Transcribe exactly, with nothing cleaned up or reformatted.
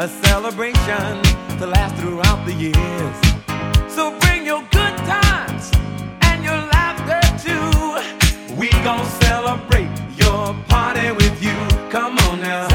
a celebration to last throughout the years. So bring your good times and your laughter too. We gon' celebrate your party with you. Come on now.